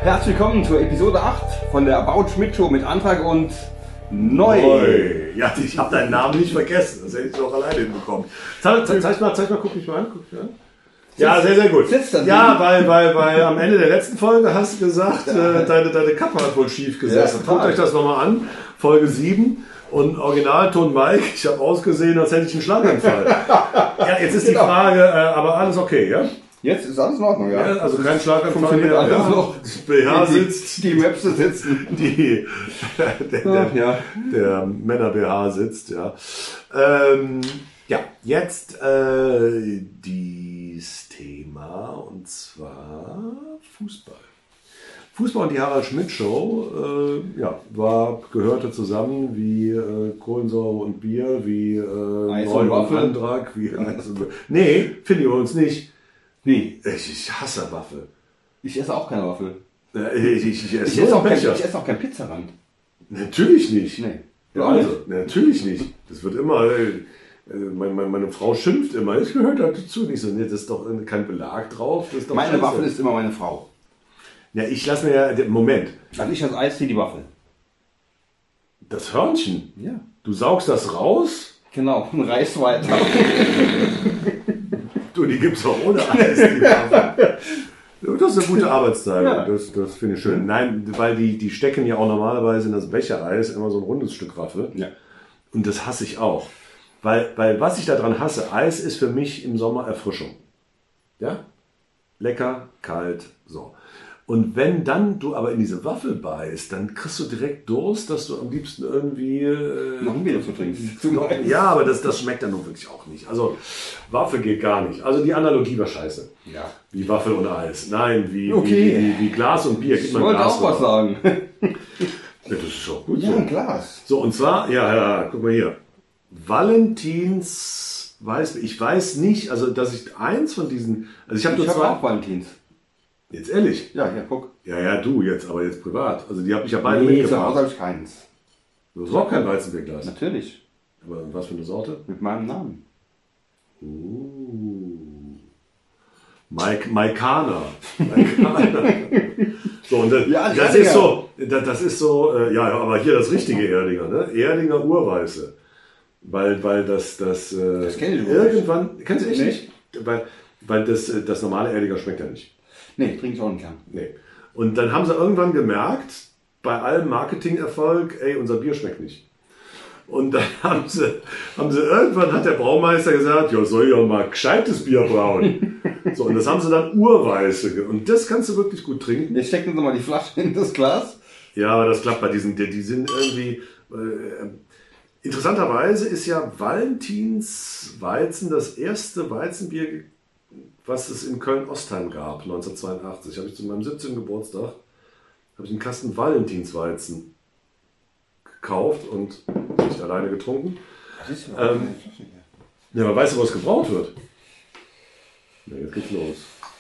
Herzlich willkommen zur Episode 8 von der About Schmidt Show mit Antrag und Neu. Ja, ich habe deinen Namen nicht vergessen. Das hätte ich doch alleine hinbekommen. Zeig mal, guck mich mal an. Ja, sehr, sehr gut. Ja, weil am Ende der letzten Folge hast du gesagt, deine Kappe hat wohl schief gesessen. Ja, guckt euch das nochmal an. Folge 7 und Originalton Mike. Ich habe ausgesehen, als hätte ich einen Schlaganfall. Ja, jetzt ist die Frage, aber alles okay, ja? Jetzt ist alles in Ordnung, ja. Also kein Schlaganfall Funktioniert mehr. alles noch. BH sitzt. Die Möpse sitzen. Der Männer-BH sitzt, ja. Jetzt dieses Thema, und zwar Fußball. Fußball und die Harald Schmidt Show gehörte zusammen wie Kohlensäure und Bier, wie Eis und Waffel. Antrag, wie Eis und Nee, finde ich bei uns nicht. Wie? Ich hasse Waffel. Ich esse auch keine Waffel. Ich esse auch kein Pizzarand. Natürlich nicht. Nee. Ja, also, natürlich nicht. Das wird immer, meine Frau schimpft immer, ich gehört dazu. Nicht so, nee, das ist doch kein Belag drauf. Das ist doch Meine scheiße. Waffel ist immer meine Frau. Ja, ich lasse mir ja, Moment. Also ich als Eis, die Waffel. Das Hörnchen? Ja. Du saugst das raus? Genau, und reißt weiter. Du, die gibt's auch ohne Eis, die Waffel. Das ist eine gute Arbeitsteilung, Ja. das finde ich schön. Nein, weil die stecken ja auch normalerweise in das Bechereis immer so ein rundes Stück Waffel. Ja. Und das hasse ich auch. Weil was ich daran hasse, Eis ist für mich im Sommer Erfrischung. Ja? Lecker, kalt, so. Und wenn dann du aber in diese Waffel beißt, dann kriegst du direkt Durst, dass du am liebsten irgendwie... noch ein Bier dazu trinkst. Ja, aber das schmeckt dann nun wirklich auch nicht. Also Waffel geht gar nicht. Also die Analogie war scheiße. Ja. Wie Waffel und Eis. Nein, Okay. wie Glas und Bier. Ich wollte auch was sagen. Ja, das ist auch gut Ja, so. ein Glas. So, und zwar, guck mal hier. Valentins, ich weiß nicht, also dass ich eins von diesen, also ich habe nur zwei. Auch Valentins. Jetzt ehrlich? Ja, hier, guck. Ja, du jetzt, aber jetzt privat. Also die habe ich ja beide Zu Hause mitgebracht. habe ich keins. Du hast auch kein Weizenbierglas. Natürlich. Aber was für eine Sorte? Mit meinem Namen. Maikana. So, und Ja, das ist so, aber hier das richtige Erdinger, ne? Erdinger Urweiße. Weil das kenn ich irgendwann, kennst du echt Nee. nicht? Weil das normale Erdinger schmeckt ja nicht. Nee, trinke ich auch nicht gern. Nee. Und dann haben sie irgendwann gemerkt, bei allem Marketingerfolg, unser Bier schmeckt nicht. Und dann haben sie irgendwann hat der Braumeister gesagt, ja, soll ja mal gescheites Bier brauen. So, und das haben sie dann Urweiße. Und das kannst du wirklich gut trinken. Jetzt stecken Sie mal die Flasche in das Glas. Ja, aber das klappt bei diesen, die sind irgendwie, interessanterweise ist ja Valentins Weizen das erste Weizenbier, was es in Köln-Ostheim gab, 1982. Habe ich zu meinem 17. Geburtstag, habe ich einen Kasten Valentinsweizen gekauft und nicht alleine getrunken. Das ist ja Ja, aber weißt du, was gebraut wird? Ja, jetzt geht's los.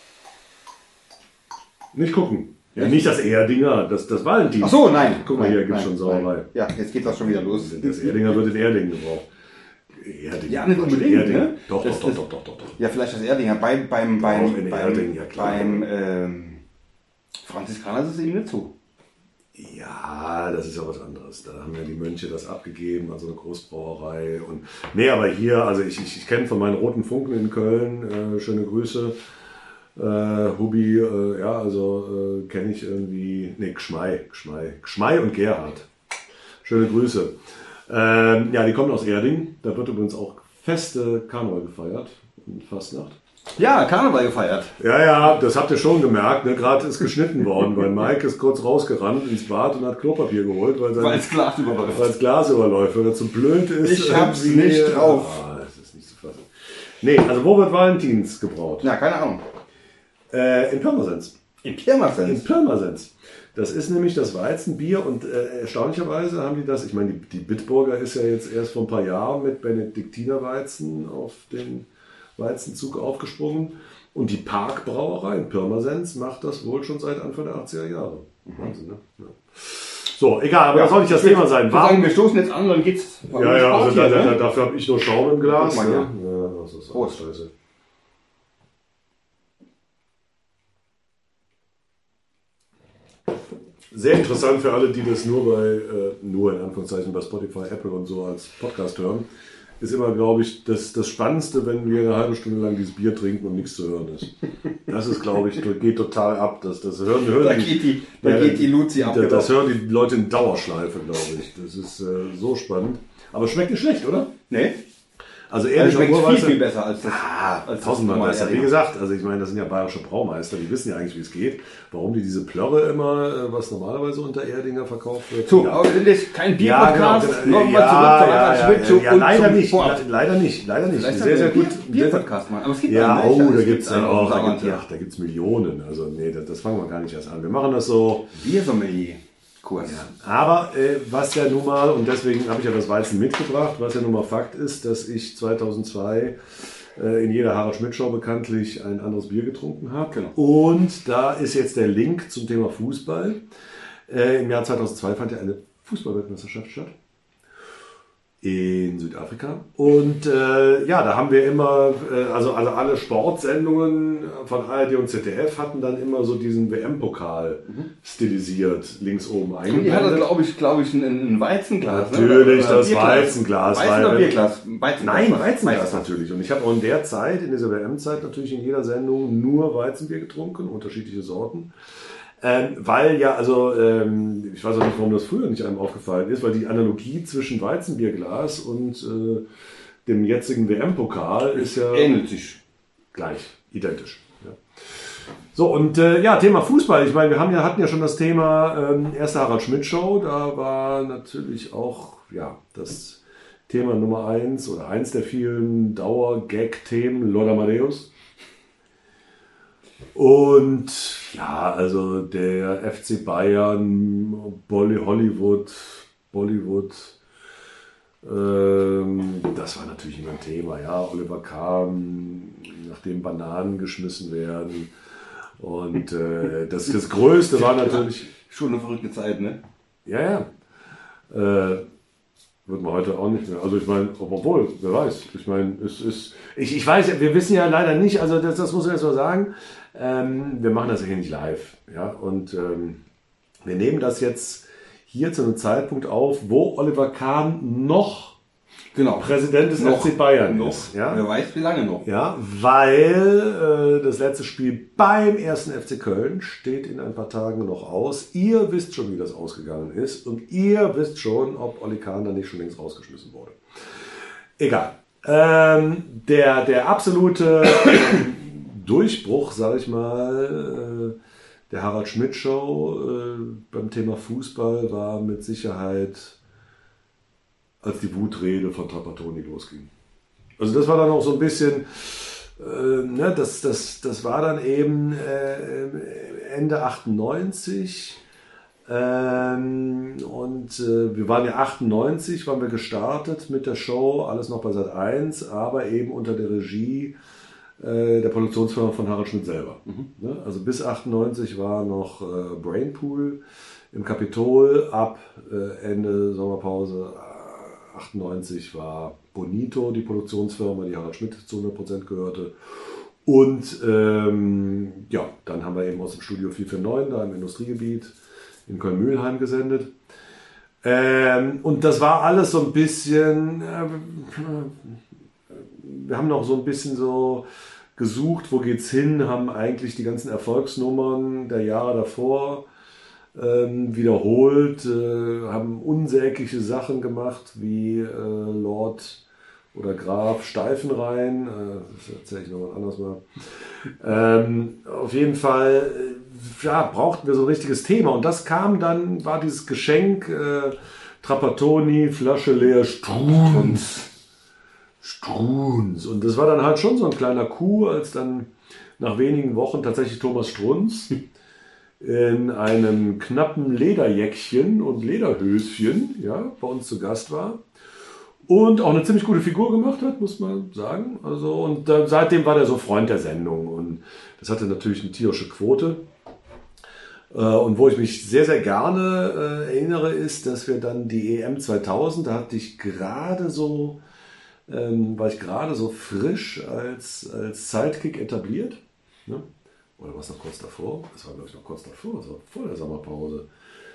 Nicht gucken. Ja, nicht das Erdinger, das Valentins. Ach so, nein. Guck mal, Nein, hier gibt's nein, schon Sauerei. nein. Ja, jetzt geht das schon wieder los. Das Erdinger wird in Erding gebraucht. Erding. Ja, nicht unbedingt, Erding. ne? Doch. Ja, vielleicht das Erdinger. Beim Erding, ja, klar. Franziskaner ist es eben nicht so. Ja, das ist ja was anderes. Da haben ja die Mönche das abgegeben, also eine Großbrauerei. Nee, aber hier, also ich kenne von meinen Roten Funken in Köln, schöne Grüße, Hubi, kenne ich irgendwie, Gschmei und Gerhard. Schöne Grüße. Die kommen aus Erding, da wird übrigens auch feste Karneval gefeiert, Fastnacht. Ja, Karneval gefeiert. Ja, das habt ihr schon gemerkt. Ne? Gerade ist geschnitten worden, weil Mike ist kurz rausgerannt ins Bad und hat Klopapier geholt, weil es Glas überläuft. Weil es Glas überläuft, weil er zu blöd ist. Ich hab's nicht drauf. Das ist nicht zu fassen. Nee, also wo wird Valentins gebraut? Ja, keine Ahnung. In Pirmasens. In Pirmasens? In Pirmasens. Das ist nämlich das Weizenbier und erstaunlicherweise haben die das, ich meine, die Bitburger ist ja jetzt erst vor ein paar Jahren mit Benediktinerweizen auf den Weizenzug aufgesprungen und die Parkbrauerei in Pirmasens macht das wohl schon seit Anfang der 80er Jahre. Wahnsinn, ne? Ja. So, egal, aber das soll nicht das Thema sein. Wir stoßen jetzt an, dann geht's. Also dafür habe ich nur Schaum im Glas. Guck mal, ne? Ja, das ist Prost. Scheiße. sehr interessant für alle, die das nur in Anführungszeichen bei Spotify, Apple und so als Podcast hören, ist immer, glaube ich, das Spannendste, wenn wir eine halbe Stunde lang dieses Bier trinken und nichts zu hören ist. Das ist, glaube ich, geht total ab. Das hören da geht die Luzi ab. Das hören die Leute in Dauerschleife, glaube ich. Das ist so spannend. Aber schmeckt nicht schlecht, oder? Nee. Also ehrlich, schmeckt viel besser als das. Als tausendmal besser. Wie gesagt, also ich meine, das sind ja bayerische Braumeister, die wissen ja eigentlich, wie es geht. Warum die diese Plörre immer, was normalerweise unter Erdinger verkauft wird. So, aber das ist kein Bier-Podcast. Leider nicht. Leider nicht. Sehr, sehr gut. Bier-Podcast machen. Aber es gibt da gibt's dann auch. Da gibt's Millionen. Also nee, das fangen wir gar nicht erst an. Wir machen das so. Biersommelier. Kurs. Ja. Aber was ja nun mal, und deswegen habe ich ja das Weizen mitgebracht, was ja nun mal Fakt ist, dass ich 2002 in jeder Harald Schmidt Show bekanntlich ein anderes Bier getrunken habe. Genau. Und da ist jetzt der Link zum Thema Fußball. Im Jahr 2002 fand ja eine Fußballweltmeisterschaft statt. In Südafrika. Und da haben wir immer, also alle Sportsendungen von ARD und ZDF hatten dann immer so diesen WM-Pokal stilisiert, links oben eingeblendet. Die hatte, glaube ich, ein Weizenglas. Natürlich, das Weizenglas. Weizen oder Bierglas? Nein, Weizenglas natürlich. Und ich habe auch in der Zeit, in dieser WM-Zeit natürlich in jeder Sendung nur Weizenbier getrunken, unterschiedliche Sorten. Weil ja, also ich weiß auch nicht, warum das früher nicht einem aufgefallen ist, weil die Analogie zwischen Weizenbierglas und dem jetzigen WM-Pokal ist ja ähnelt sich. Gleich, identisch. Ja. So, und Thema Fußball. Ich meine, wir hatten ja schon das Thema erste Harald Schmidt Show. Da war natürlich auch das Thema Nummer 1 oder eins der vielen Dauer-Gag-Themen Lord Amadeus. Und also der FC Bayern, Bollywood, das war natürlich immer ein Thema. Ja, Oliver Kahn, nachdem Bananen geschmissen werden. Und das Größte war natürlich... Schon eine verrückte Zeit, ne? Ja. Wird man heute auch nicht mehr. Also ich meine, obwohl, wer weiß. Ich meine, ich weiß, wir wissen ja leider nicht, also das muss ich erst mal sagen, wir machen das ja hier nicht live. Ja? Und wir nehmen das jetzt hier zu einem Zeitpunkt auf, wo Oliver Kahn noch Präsident des FC Bayern ist. Ja? Wer weiß, wie lange noch. Ja, weil das letzte Spiel beim 1. FC Köln steht in ein paar Tagen noch aus. Ihr wisst schon, wie das ausgegangen ist. Und ihr wisst schon, ob Oli Kahn da nicht schon längst rausgeschmissen wurde. Egal. Der absolute Durchbruch, sage ich mal, der Harald Schmidt Show beim Thema Fußball war mit Sicherheit, als die Wutrede von Trapattoni losging. Also das war dann auch so ein bisschen, das war dann eben Ende 98 wir waren ja 98, waren wir gestartet mit der Show, alles noch bei Sat.1, aber eben unter der Regie der Produktionsfirma von Harald Schmidt selber. Also bis 98 war noch Brainpool im Kapitol, ab Ende Sommerpause 98 war Bonito die Produktionsfirma, die Harald Schmidt zu 100% gehörte. Und dann haben wir eben aus dem Studio 449 da im Industriegebiet in Köln-Mühlheim gesendet. Und das war alles so ein bisschen, wir haben noch so ein bisschen so gesucht, wo geht's hin, haben eigentlich die ganzen Erfolgsnummern der Jahre davor wiederholt, haben unsägliche Sachen gemacht wie Lord oder Graf Steifenrhein, das erzähle ich noch mal anders mal. Auf jeden Fall brauchten wir so ein richtiges Thema und das kam dann, war dieses Geschenk Trapattoni, Flasche leer, Struns. Und das war dann halt schon so ein kleiner Coup, als dann nach wenigen Wochen tatsächlich Thomas Strunz in einem knappen Lederjäckchen und Lederhöschen bei uns zu Gast war und auch eine ziemlich gute Figur gemacht hat, muss man sagen. Also, und seitdem war der so Freund der Sendung und das hatte natürlich eine tierische Quote. Und wo ich mich sehr, sehr gerne erinnere, ist, dass wir dann die EM 2000, da hatte ich gerade so, war ich gerade so frisch als Sidekick etabliert. Ne? Oder war es noch kurz davor? Das war, glaube ich, noch kurz davor, so vor der Sommerpause.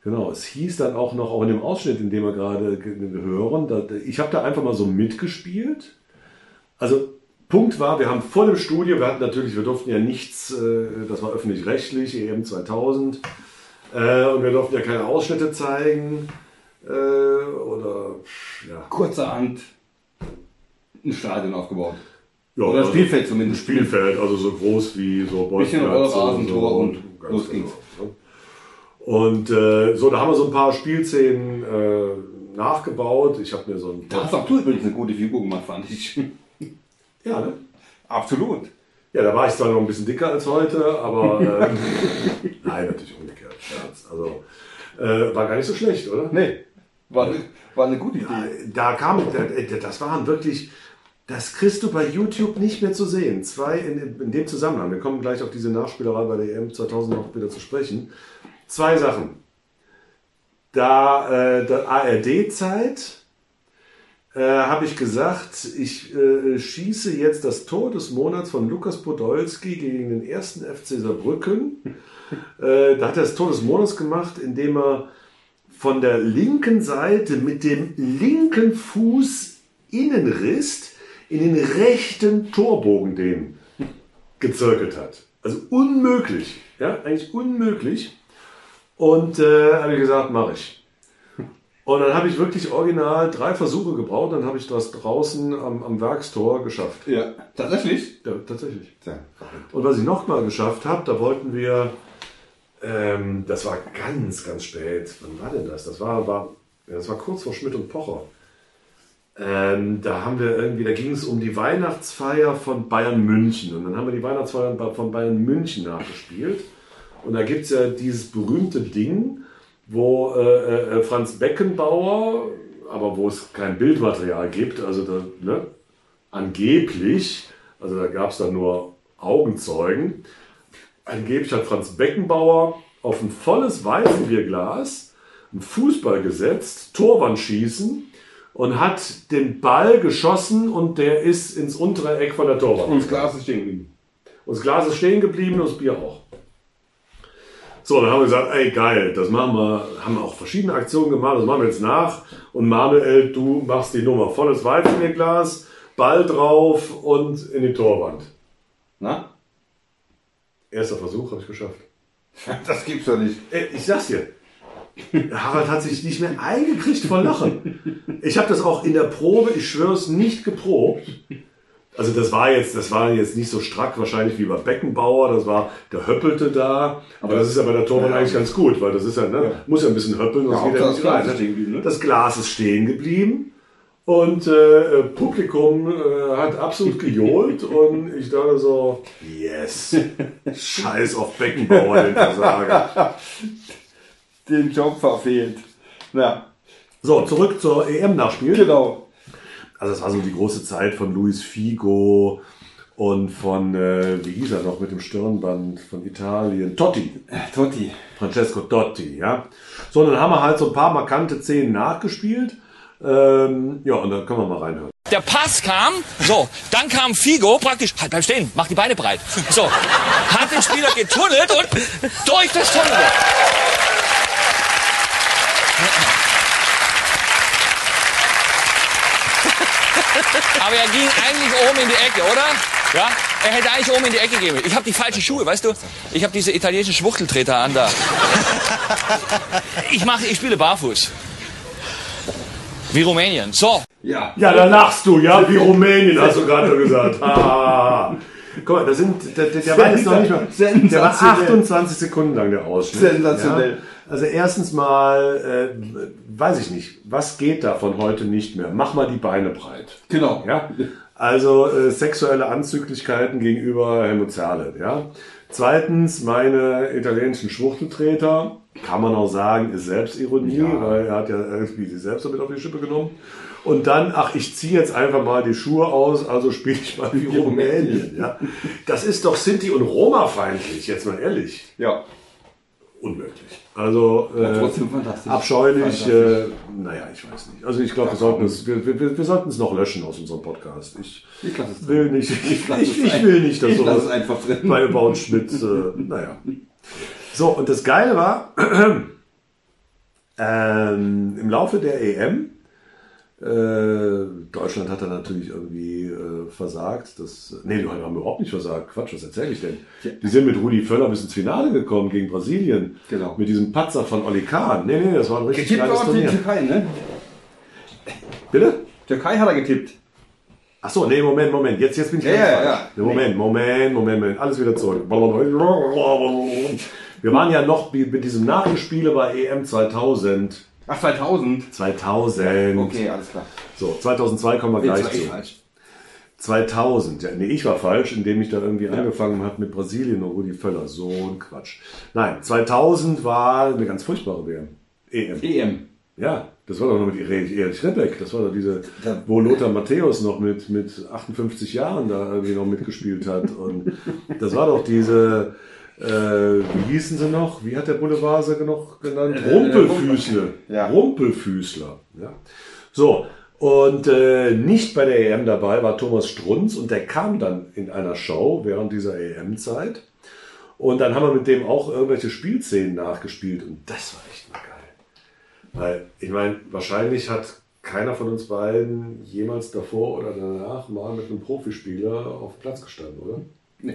Genau, es hieß dann auch noch, auch in dem Ausschnitt, in dem wir gerade hören, ich habe da einfach mal so mitgespielt. Also Punkt war, wir haben vor dem Studio, wir durften ja nichts, das war öffentlich-rechtlich, EM 2000, und wir durften ja keine Ausschnitte zeigen, oder, ja. Kurzerhand ein Stadion aufgebaut. Ja, oder also Spielfeld zumindest. Spielfeld, also so groß wie so Bisschen Rasentor und los ging's. Und so, da haben wir so ein paar Spielszenen nachgebaut. Ich habe mir so ein... Da hast auch du übrigens eine gute Figur gemacht, fand ich. Ja, ne? Absolut. Ja, da war ich zwar noch ein bisschen dicker als heute, aber nein, natürlich umgekehrt. Scherz. Also war gar nicht so schlecht, oder? Nee, war eine gute Idee. Das waren wirklich, das kriegst du bei YouTube nicht mehr zu sehen. In dem Zusammenhang, wir kommen gleich auf diese Nachspielerei bei der EM 2000 noch wieder zu sprechen. 2 Sachen. Der ARD-Zeit habe ich gesagt, ich schieße jetzt das Tor des Monats von Lukas Podolski gegen den 1. FC Saarbrücken. Da hat er das Tor des Monats gemacht, indem er von der linken Seite mit dem linken Fuß Innenriss in den rechten Torbogen den gezirkelt hat. Also unmöglich. Ja, eigentlich unmöglich. Und habe ich gesagt, mache ich. Und dann habe ich wirklich original 3 Versuche gebraucht, dann habe ich das draußen am Werkstor geschafft. Ja, tatsächlich? Ja, tatsächlich. Ja. Und was ich nochmal geschafft habe, da wollten wir, das war ganz, ganz spät. Wann war denn das? Das war kurz vor Schmidt und Pocher. Da ging es um die Weihnachtsfeier von Bayern München. Und dann haben wir die Weihnachtsfeier von Bayern München nachgespielt. Und da gibt es ja dieses berühmte Ding, wo Franz Beckenbauer, aber wo es kein Bildmaterial gibt, also angeblich, also da gab es dann nur Augenzeugen, angeblich hat Franz Beckenbauer auf ein volles Weizenbierglas einen Fußball gesetzt, Torwand schießen und hat den Ball geschossen und der ist ins untere Eck von der Torwand. Und das Glas ist stehen geblieben. Und das Glas ist stehen geblieben und das Bier auch. So, dann haben wir gesagt, ey geil, das machen wir, haben wir auch verschiedene Aktionen gemacht, das machen wir jetzt nach. Und Manuel, du machst die Nummer, volles Weizenbierglas, Ball drauf und in die Torwand. Na? Erster Versuch, habe ich geschafft. Das gibt's doch nicht. Ich sag's dir, Harald hat sich nicht mehr eingekriegt vor Lachen. Ich habe das auch in der Probe, ich schwör's, nicht geprobt. Also das war jetzt nicht so strack wahrscheinlich wie bei Beckenbauer, der höppelte da, aber das ist ja bei der Torwand eigentlich ganz gut, weil das ist ja, muss ja ein bisschen höppeln, sonst geht er nicht rein. Ne? Das Glas ist stehen geblieben und Publikum hat absolut gejohlt und ich dachte so, yes, scheiß auf Beckenbauer, den Versager. Den Job verfehlt. Ja. So, zurück zur EM-Nachspiel. Genau. Also das war so die große Zeit von Luis Figo und von, wie hieß er noch mit dem Stirnband von Italien? Totti. Francesco Totti, ja. So, dann haben wir halt so ein paar markante Szenen nachgespielt. Ja, und dann können wir mal reinhören. Der Pass kam, so, dann kam Figo, praktisch, halt bleib stehen, mach die Beine breit. So, hat den Spieler getunnelt und durch das Tunnel. Aber er ging eigentlich oben in die Ecke, oder? Ja, er hätte eigentlich oben in die Ecke gehen. Ich habe die falschen Schuhe, weißt du? Ich habe diese italienischen Schwuchteltreter an da. Ich spiele barfuß. Wie Rumänien. So. Ja, da lachst du, ja, wie Rumänien, hast du gerade gesagt. Ah. Guck mal, der war jetzt noch nicht mal, der war 28 Sekunden lang der Ausschnitt. Sensationell. Ja? Also erstens mal, weiß ich nicht, was geht davon heute nicht mehr? Mach mal die Beine breit. Genau. Ja? Also sexuelle Anzüglichkeiten gegenüber Helmut Zerle. Ja? Zweitens, meine italienischen Schwuchteltreter, kann man auch sagen, ist Selbstironie, weil er hat ja irgendwie sich selbst damit auf die Schippe genommen. Und dann, ich ziehe jetzt einfach mal die Schuhe aus, also spiele ich mal wie Rumänien. Ja? Das ist doch Sinti- und Roma-feindlich, jetzt mal ehrlich. Ja. Unmöglich. Also trotzdem fantastisch. Abscheulich, naja, ich weiß nicht. Also ich glaube, wir sollten es noch löschen aus unserem Podcast. Ich will nicht, dass sowas einfach drin. bei About Schmidt, naja. So, und das Geile war, Im Laufe der EM, Deutschland hat da natürlich irgendwie versagt. Nee, die haben überhaupt nicht versagt. Quatsch, was erzähle ich denn? Die sind mit Rudi Völler bis ins Finale gekommen gegen Brasilien. Genau. Mit diesem Patzer von Oli Kahn. Nee, das war ein richtig geiles Turnier. Die Türkei, ne? Bitte? Türkei hat er getippt. Ach so, nee, Moment. Jetzt bin ich ganz falsch. Moment. Alles wieder zurück. Wir waren ja noch mit diesem Nachgespiele bei EM 2000. Ach, 2000? 2000. Okay, alles klar. So, 2002 kommen wir gleich zu. Falsch. 2000. Ja, nee, ich war falsch, indem ich da irgendwie angefangen habe mit Brasilien und Rudi Völler. So ein Quatsch. Nein, 2000 war eine ganz furchtbare WM. EM. Ja, das war doch noch mit Erich Ribbeck. Das war doch diese, wo Lothar Matthäus noch mit 58 Jahren da irgendwie noch mitgespielt hat. Und das war doch diese, wie hießen sie noch? Wie hat der Boulevard sie noch genannt? Rumpelfüßler. Rumpelfüßler. Ja. So, und nicht bei der EM dabei war Thomas Strunz und der kam dann in einer Show während dieser EM-Zeit. Und dann haben wir mit dem auch irgendwelche Spielszenen nachgespielt und das war echt mal geil. Weil, ich meine, wahrscheinlich hat keiner von uns beiden jemals davor oder danach mal mit einem Profispieler auf dem Platz gestanden, oder? Nee.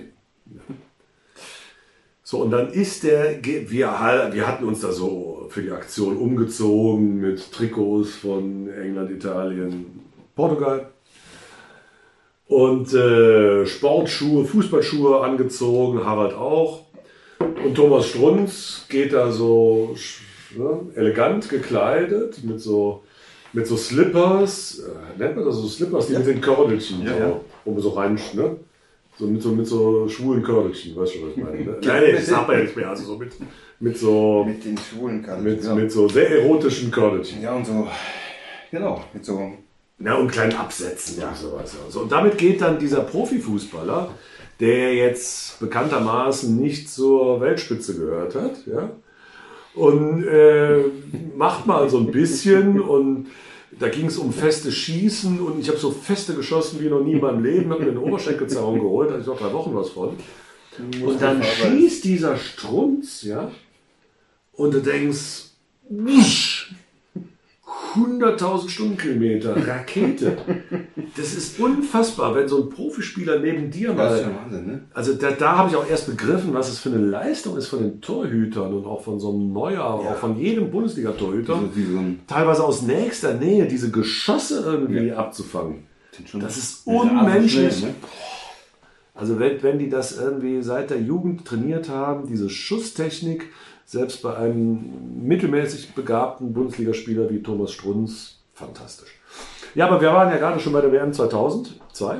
So, und dann ist wir hatten uns da so für die Aktion umgezogen mit Trikots von England, Italien, Portugal. Und Sportschuhe, Fußballschuhe angezogen, Harald auch. Und Thomas Strunz geht da so elegant gekleidet mit so Slippers, nennt man das so Slippers, die mit den Kördelchen, wo man so rein, ne? So mit so schwulen Kördelchen, weißt du, was ich meine? Ne? Nein, das sagt man ja nicht mehr, also so mit den schwulen Kördelchen. Mit so sehr erotischen Kördelchen. Ja, und so, genau, mit so. Ja, und kleinen Absätzen und sowas. So, und damit geht dann dieser Profifußballer, der jetzt bekanntermaßen nicht zur Weltspitze gehört hat, ja, und macht mal so ein bisschen und da ging es um feste Schießen und ich habe so feste geschossen wie noch nie in meinem Leben, habe mir eine Oberschenkelzerrung geholt, da hatte ich noch 3 Wochen was von. Und dann schießt dieser Strunz, ja, und du denkst, wusch, 100.000 Stundenkilometer, Rakete. Das ist unfassbar, wenn so ein Profispieler neben dir mal... Das ist ja Wahnsinn, ne? Also da habe ich auch erst begriffen, was es für eine Leistung ist von den Torhütern und auch von so einem Neuer, auch von jedem Bundesliga-Torhüter. Teilweise aus nächster Nähe diese Geschosse irgendwie abzufangen. Das ist unmenschlich. Schnell, ne? Also wenn die das irgendwie seit der Jugend trainiert haben, diese Schusstechnik, selbst bei einem mittelmäßig begabten Bundesligaspieler wie Thomas Strunz, fantastisch. Ja, aber wir waren ja gerade schon bei der WM 2002.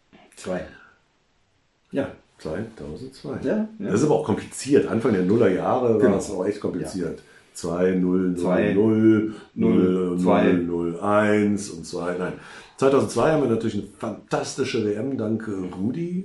Ja. 2002. Ja. Das ist aber auch kompliziert. Anfang der Nullerjahre war es auch echt kompliziert. 2, 0, 0, 0, 0, 0, 0, 1 und 2. Nein. 2002 haben wir natürlich eine fantastische WM dank Rudi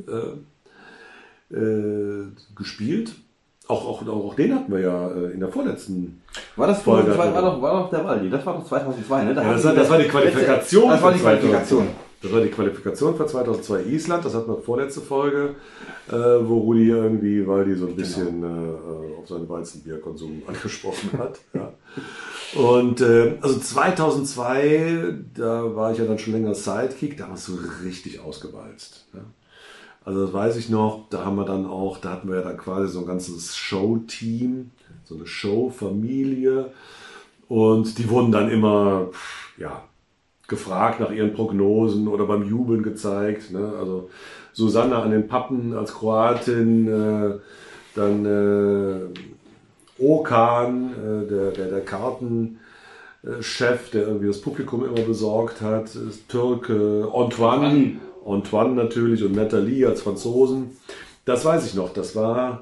gespielt. Auch den hatten wir ja in der vorletzten Folge. War doch der Waldi. Das war doch 2002, ne? Das war die Qualifikation. Das war die Qualifikation. Das war die Qualifikation für 2002 Island. Das hatten wir vorletzte Folge, wo Rudi irgendwie Waldi so ein bisschen auf seinen Weizenbierkonsum angesprochen hat. Ja. Und also 2002, da war ich ja dann schon länger Sidekick, da haben wir es so richtig ausgewalzt. Ja. Also das weiß ich noch, da hatten wir ja dann quasi so ein ganzes Show-Team, so eine Show-Familie und die wurden dann immer, gefragt nach ihren Prognosen oder beim Jubeln gezeigt, ne? Also Susanna an den Pappen als Kroatin, dann Okan, der Kartenchef, der irgendwie das Publikum immer besorgt hat, Türke, Antoine natürlich und Nathalie als Franzosen. Das weiß ich noch, das war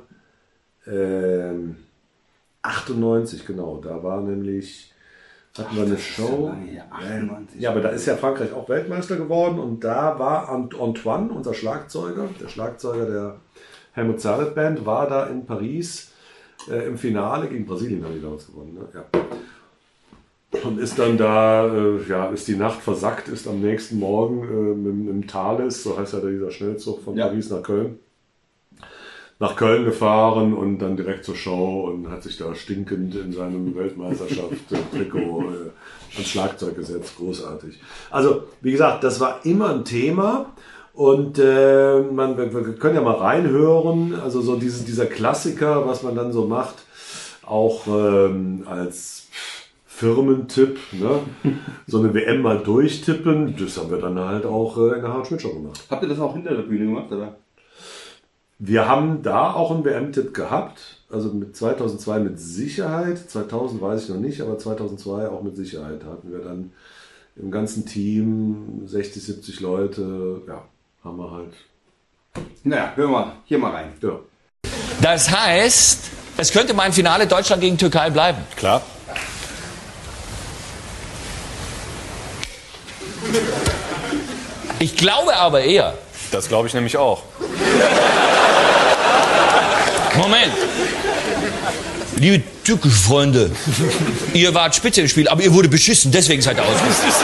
98, genau. Da war nämlich, hatten wir eine Show. Ja, aber da ist ja Frankreich auch Weltmeister geworden und da war Antoine, unser Schlagzeuger, der Schlagzeuger der Helmut Zerlett Band, war da in Paris im Finale gegen Brasilien, haben die damals gewonnen. Ne? Ja. Und ist dann da, ist die Nacht versackt, ist am nächsten Morgen mit dem Thales, so heißt ja dieser Schnellzug von Paris nach Köln, nach Köln gefahren und dann direkt zur Show und hat sich da stinkend in seinem Weltmeisterschaft-Trikot ans Schlagzeug gesetzt. Großartig. Also, wie gesagt, das war immer ein Thema. Und wir können ja mal reinhören, also so dieser Klassiker, was man dann so macht, auch als Firmentipp, ne? So eine WM mal durchtippen, das haben wir dann halt auch in der Harald-Schmidt-Show gemacht. Habt ihr das auch hinter der Bühne gemacht, oder? Wir haben da auch einen WM-Tipp gehabt, also mit 2002 mit Sicherheit, 2000 weiß ich noch nicht, aber 2002 auch mit Sicherheit. Da hatten wir dann im ganzen Team 60, 70 Leute, ja, haben wir halt. Naja, hören wir hier mal rein. Ja. Das heißt, es könnte mal ein Finale Deutschland gegen Türkei bleiben. Klar. Ich glaube aber eher. Das glaube ich nämlich auch. Moment. Liebe türkische Freunde, ihr wart spitze im Spiel, aber ihr wurde beschissen, deswegen seid ihr ausgeschieden.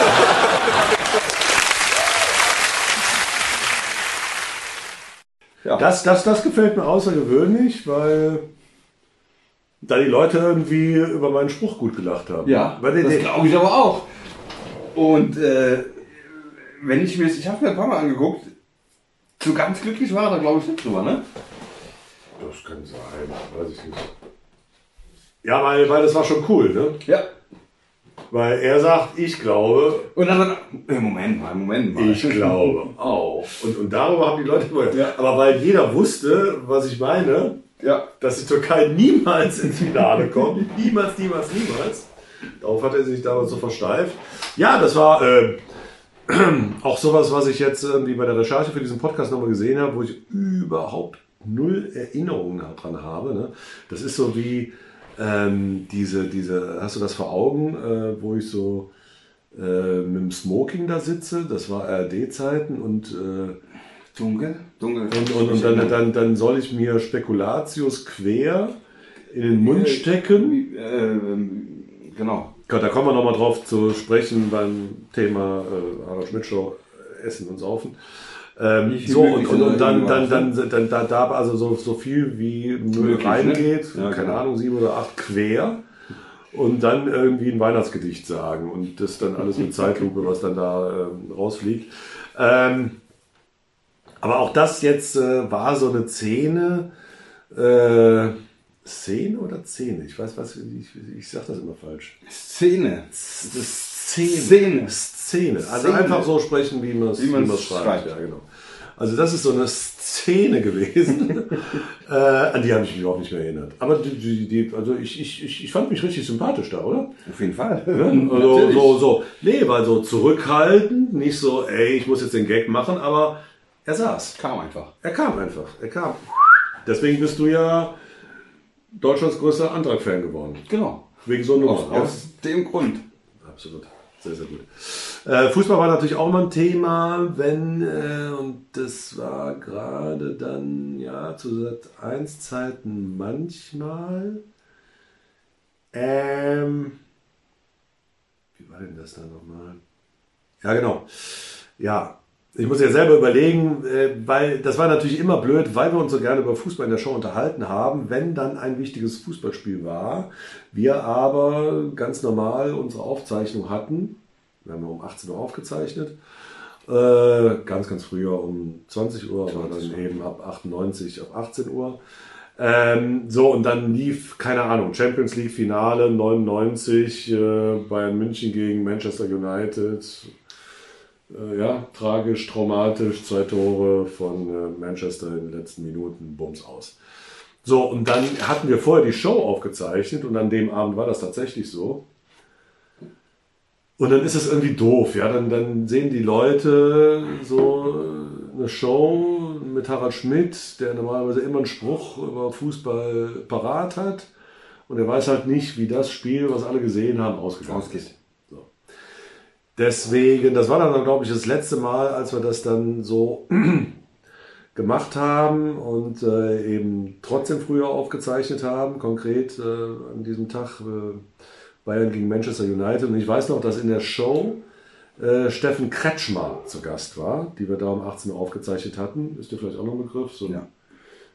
Ja. Das gefällt mir außergewöhnlich, weil da die Leute irgendwie über meinen Spruch gut gelacht haben. Ja, weil das glaube ich aber auch. Und wenn ich habe mir ein paar Mal angeguckt, so ganz glücklich war er da glaube ich nicht drüber, ne? Das kann sein, weiß ich nicht. Ja, weil das war schon cool, ne? Ja. Weil er sagt, ich glaube. Und dann Moment mal. Ich glaube auch. Und darüber haben die Leute gesagt. Ja. Aber weil jeder wusste, was ich meine, ja, dass die Türkei niemals ins Finale kommt. niemals. Darauf hat er sich damals so versteift. Ja, das war auch sowas, was ich jetzt irgendwie bei der Recherche für diesen Podcast nochmal gesehen habe, wo ich überhaupt null Erinnerungen dran habe. Ne? Das ist so wie diese, hast du das vor Augen, wo ich so mit dem Smoking da sitze? Das war ARD-Zeiten und dunkel. Und dann soll ich mir Spekulatius quer in den Mund stecken. Genau. Da kommen wir nochmal drauf zu sprechen beim Thema Harald-Schmidt-Show, Essen und Saufen. Und dann da also so viel wie Müll reingeht, ne? Ja, keine genau. Ahnung, 7 oder 8 quer und dann irgendwie ein Weihnachtsgedicht sagen und das dann alles mit Zeitlupe, was dann da rausfliegt. Aber auch das jetzt war so eine Szene, Szene oder Szene? Ich weiß was, ich sag das immer falsch. Szene. Szene. Also Szene. einfach so sprechen, wie man es schreibt. Ja, genau. Also das ist so eine Szene gewesen, an die habe ich mich auch nicht mehr erinnert. Aber also ich fand mich richtig sympathisch da, oder? Auf jeden Fall. Ja? Also nee, weil so zurückhaltend, nicht so, ey, ich muss jetzt den Gag machen, aber er saß. Er kam einfach. Deswegen bist du ja Deutschlands größter Antrag-Fan geworden. Genau. Wegen so einem Aus dem Grund. Absolut. Sehr, sehr gut. Fußball war natürlich auch mal ein Thema, und das war gerade dann, ja, zu Sat.1-Zeiten manchmal. Wie war denn das dann nochmal? Ja, genau. Ja, ich muss ja selber überlegen, weil das war natürlich immer blöd, weil wir uns so gerne über Fußball in der Show unterhalten haben, wenn dann ein wichtiges Fußballspiel war. Wir aber ganz normal unsere Aufzeichnung hatten. Wir haben um 18 Uhr aufgezeichnet. Ganz früher um 20 Uhr, aber dann eben ab 98 auf 18 Uhr. Und dann lief, keine Ahnung, Champions League Finale 99, Bayern München gegen Manchester United. Ja, tragisch, traumatisch, 2 Tore von Manchester in den letzten Minuten, Bums aus. So, und dann hatten wir vorher die Show aufgezeichnet und an dem Abend war das tatsächlich so. Und dann ist es irgendwie doof, ja, dann sehen die Leute so eine Show mit Harald Schmidt, der normalerweise immer einen Spruch über Fußball parat hat und er weiß halt nicht, wie das Spiel, was alle gesehen haben, ausgegangen ist. Deswegen, das war dann, glaube ich, das letzte Mal, als wir das dann so gemacht haben und eben trotzdem früher aufgezeichnet haben, konkret an diesem Tag Bayern gegen Manchester United. Und ich weiß noch, dass in der Show Steffen Kretschmer zu Gast war, die wir da um 18 Uhr aufgezeichnet hatten. Ist dir vielleicht auch noch ein Begriff? So ein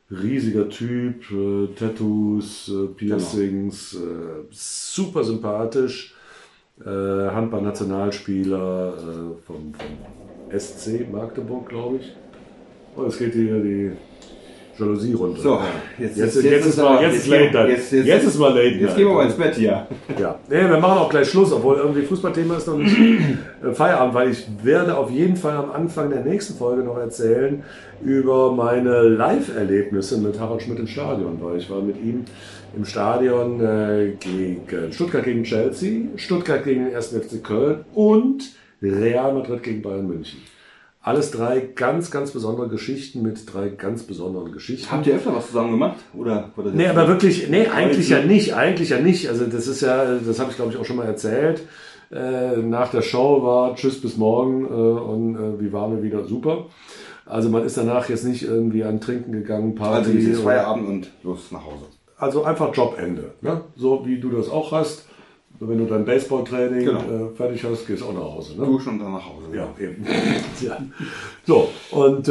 riesiger Typ, Tattoos, Piercings, super sympathisch. Handball-Nationalspieler vom SC Magdeburg, glaube ich. Und es geht hier die Jalousie runter. So, jetzt ist Late Night. Jetzt ist mal Late Night. Jetzt gehen wir mal ins Bett hier. Ja, nee, wir machen auch gleich Schluss, obwohl irgendwie Fußballthema ist noch nicht Feierabend, weil ich werde auf jeden Fall am Anfang der nächsten Folge noch erzählen über meine Live-Erlebnisse mit Harald Schmidt im Stadion, weil ich war mit ihm im Stadion gegen Stuttgart gegen Chelsea, Stuttgart gegen den 1. FC Köln und Real Madrid gegen Bayern München. Alles 3 ganz, ganz besondere Geschichten mit 3 ganz besonderen Geschichten. Habt ihr öfter was zusammen gemacht? Oder nee, aber wirklich, eigentlich ja nicht. Also das ist ja, das habe ich glaube ich auch schon mal erzählt. Nach der Show war Tschüss bis morgen und wie war mir wieder super. Also man ist danach jetzt nicht irgendwie an Trinken gegangen, Party. Also dieses Feierabend und los nach Hause. Also einfach Jobende. Ne? So wie du das auch hast. Wenn du dein Baseballtraining fertig hast, gehst du auch nach Hause. Ne? Duschen und dann nach Hause. Ja, eben. Ja. So, und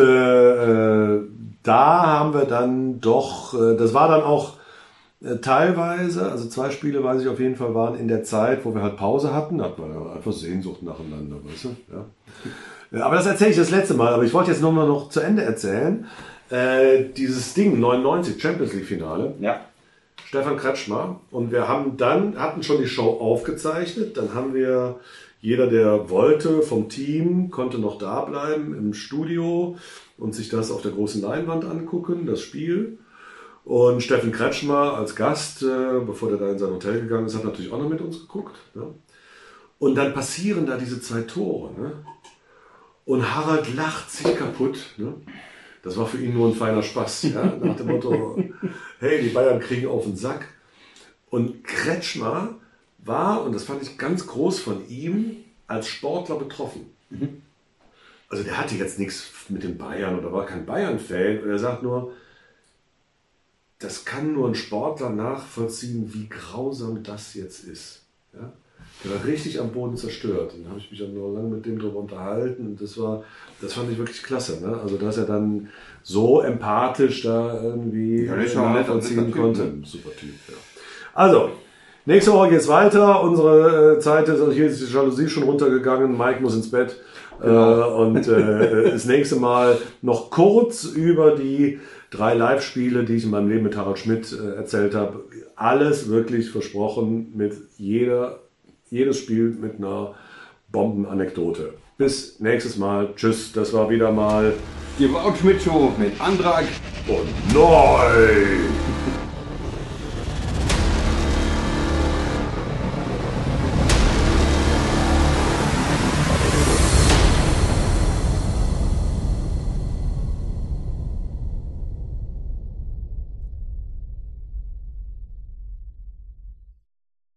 da haben wir dann doch, das war dann auch teilweise, also 2 Spiele, weiß ich auf jeden Fall, waren in der Zeit, wo wir halt Pause hatten. Da hat man einfach Sehnsucht nacheinander, weißt du? Ja. Aber das erzähle ich das letzte Mal, aber ich wollte jetzt nochmal noch zu Ende erzählen. Dieses Ding, 99, Champions League Finale. Ja. Stefan Kretschmer. Und wir hatten schon die Show aufgezeichnet. Dann haben wir, jeder, der wollte vom Team, konnte noch da bleiben im Studio und sich das auf der großen Leinwand angucken, das Spiel. Und Steffen Kretschmer als Gast, bevor der da in sein Hotel gegangen ist, hat natürlich auch noch mit uns geguckt. Ja. Und dann passieren da diese 2 Tore. Ne? Und Harald lacht sich kaputt. Ne? Das war für ihn nur ein feiner Spaß. Ja? Nach dem Motto, hey, die Bayern kriegen auf den Sack. Und Kretschmer war, und das fand ich ganz groß von ihm, als Sportler betroffen. Also der hatte jetzt nichts mit den Bayern oder war kein Bayern-Fan. Und er sagt nur, das kann nur ein Sportler nachvollziehen, wie grausam das jetzt ist. Ja? Der war richtig am Boden zerstört. Dann habe ich mich dann noch lange mit dem darüber unterhalten. Und das fand ich wirklich klasse. Ne? Also, dass er dann so empathisch da irgendwie nachvollziehen konnte. Super Typ, ja. Also, nächste Woche geht's weiter. Unsere Zeit ist, also hier ist die Jalousie schon runtergegangen. Mike muss ins Bett. Und das nächste Mal noch kurz über die 3 Live-Spiele, die ich in meinem Leben mit Harald Schmidt erzählt habe. Alles wirklich versprochen mit jedes Spiel mit einer Bombenanekdote. Bis nächstes Mal. Tschüss. Das war wieder mal Die Wout Schmidt Show mit Antrag und neu.